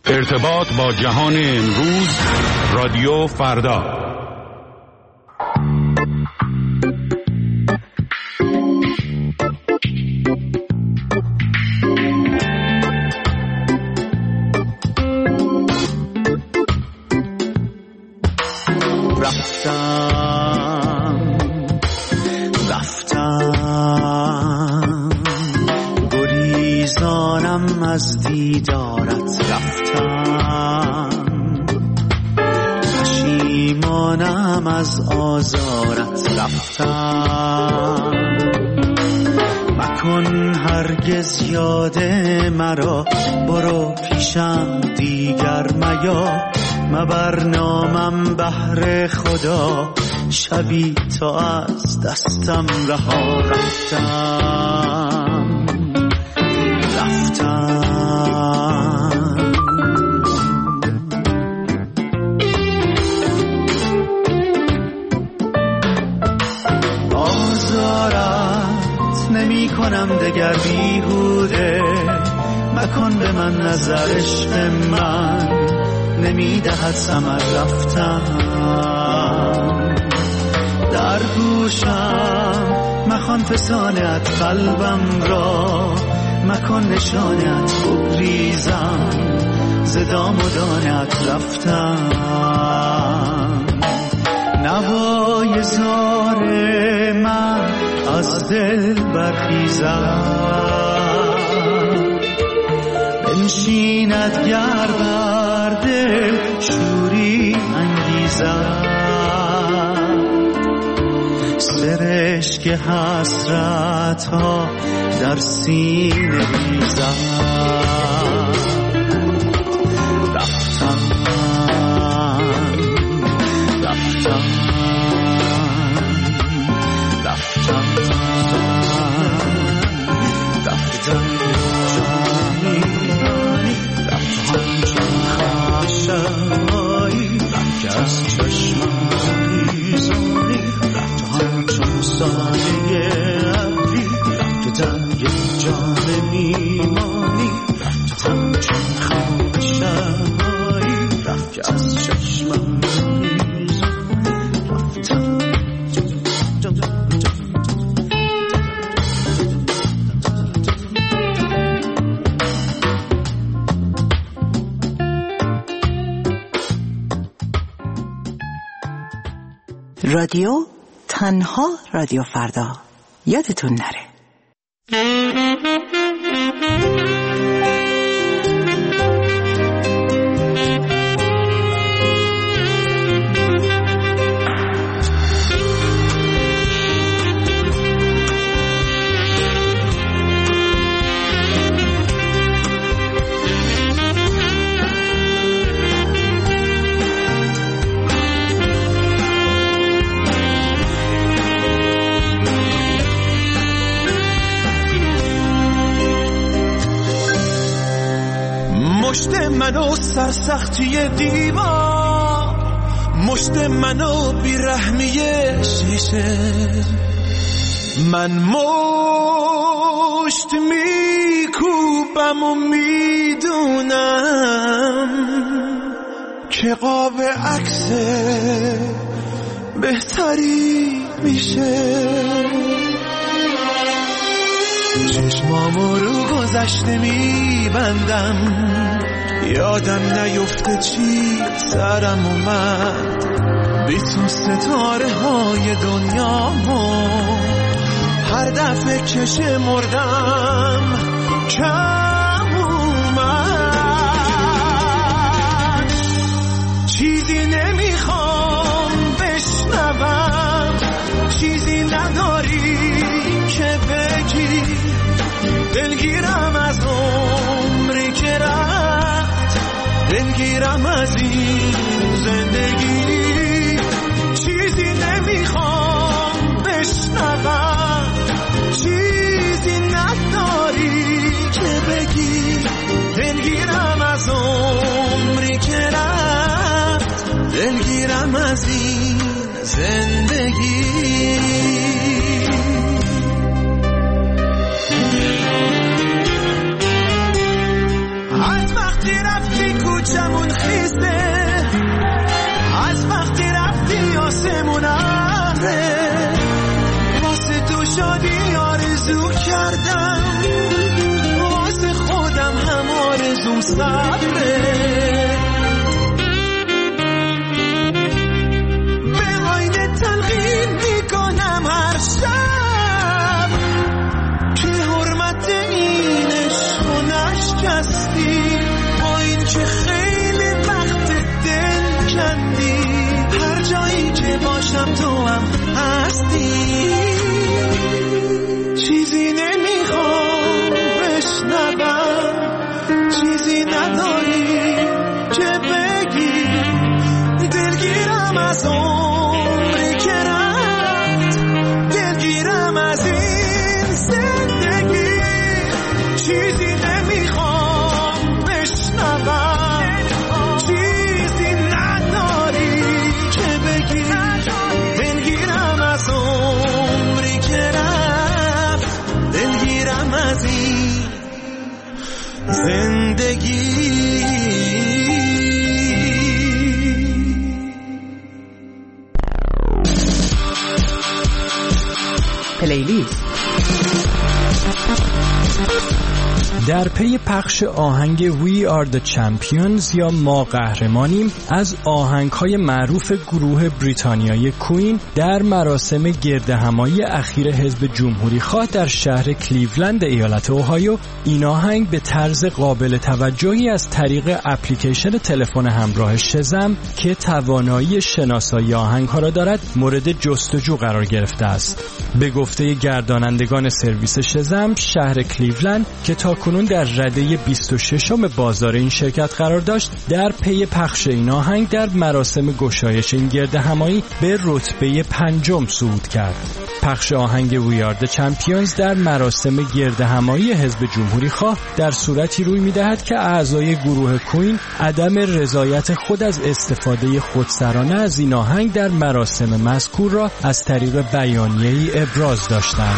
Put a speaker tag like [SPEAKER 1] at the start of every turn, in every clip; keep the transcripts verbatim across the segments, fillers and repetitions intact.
[SPEAKER 1] ارتباط با جهان امروز، رادیو فردا.
[SPEAKER 2] رفتم رفتم گریزانم از دیدارت، رفتم پشیمانم از آزارت، رفتم مکن هرگز یاد مرا، برو پیشم دیگر میا، مبر نامم بهر خدا، شبی تا از دستم رها، رفتم رفتم آزارت نمی کنم دگر بیهوده، مکن به من نظر عشق من نمی دهد ثمر، رفتم در گوشم مخوان فسانت قلبم را، مکن نشانت بگریزم ز دام و دانت، رفتم نوای زار من از دل برخیزم، بنشیند گر بر دل شوری انگیزم، سرشک حسرت ها در سینه ریزم، رفتم رفتم رفتم رفتم جانی رفتم چون خاشایی، رفت از چشمم ریزانی، رفتم چون سایه ابری، رفت در یک جام میمانی، رفتم چون خاشایی، رفت از چشمم ریزانی، رفتم
[SPEAKER 3] رادیو تنها رادیو فردا، یادتون نره.
[SPEAKER 4] مشت منو سرسختی دیوار، مشت منو بیرحمی شیشه، من مشت میکوبم و میدونم که قاب عکس بهتری میشه، چشمامو رو گذشته میبندم، یادم نیفته چی سرم اومد، بی تو ستاره های دنیامو هر دفعه که شمردم کم اومد، چیزی نمیخوام بشنوم، چیزی نداری که بگی، دلگیرم از عمری که رفت، دلگیرم از این زندگی، چیزی نمیخوام بشنوم، چیزی نداری که بگی، دلگیرم از عمری که رفت، دلگیرم از این زندگی. از وقتی رفتی کوچمون خیسه، از وقتی رفتی آسمون ابره، واسه تو شادی آرزو کردم، واسه خودم هم آرزوم صبره. به آینه تلقین میکنم هر شب که حرمت این عشق و نشکستی، با این که خیلی وقت دل کندی، هر جایی که باشم تو هم هستی. چیزی نمیخوام بشنوم، چیزی نداری که بگی، دلگیرم از عمری که رفت، دلگیرم از این زندگی. چیزی نمیخوام بشنوم، چیزی نداری که بگی، دلگیرم از عمری که رفت، دلگیرم از این زندگی.
[SPEAKER 3] پلیلیست.
[SPEAKER 5] در پی پخش آهنگ We Are The Champions یا ما قهرمانیم از آهنگ‌های معروف گروه بریتانیایی کوین در مراسم گردهمایی اخیر حزب جمهوری خواه در شهر کلیولند ایالت اوهایو، این آهنگ به طرز قابل توجهی از طریق اپلیکیشن تلفن همراه شزم که توانایی شناسایی آهنگ‌ها را دارد مورد جستجو قرار گرفته است. به گفته گردانندگان سرویس شزم، شهر کلیولند که تاکنون در رده بیست و ششم بازار این شرکت قرار داشت، در پی پخش این آهنگ در مراسم گشایش این گردهمایی به رتبه پنجم صعود کرد. پخش آهنگ We Are The Champions در مراسم گردهمایی حزب جمهوری خواه در صورتی روی می‌دهد که اعضای گروه کوین عدم رضایت خود از استفاده خودسرانه از این آهنگ در مراسم مذکور را از طریق بیانیه‌ای ابراز داشتند.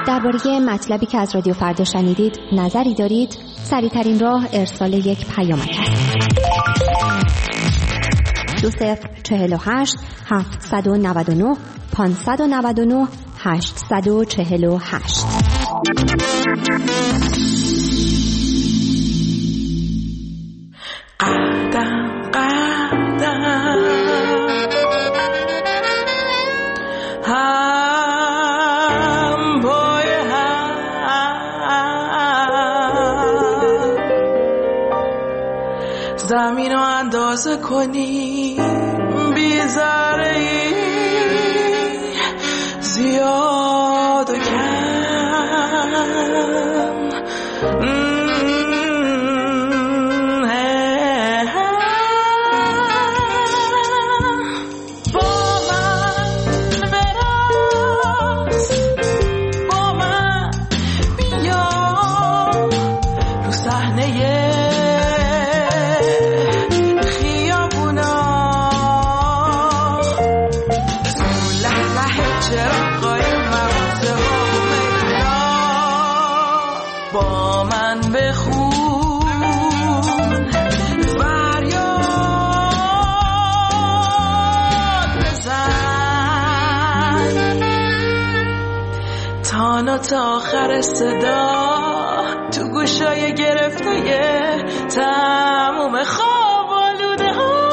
[SPEAKER 6] درباره مطلبی که از رادیو فردا شنیدید نظری دارید؟ سریع‌ترین راه ارسال یک پیامک است. دو صفر چهل و هشت هفتصد و نود و نه پانصد و نود و نه هشتصد و چهل و هشت.
[SPEAKER 4] قدم قدم هم پای هم زمین رو اندازه کنی بی ذره‌ای زیاد و کم تا آخر صدا تو گوشای گرفته تموم خواب آلوده ها.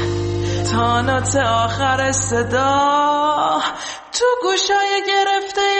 [SPEAKER 4] آخر صدا تو گوشای گرفته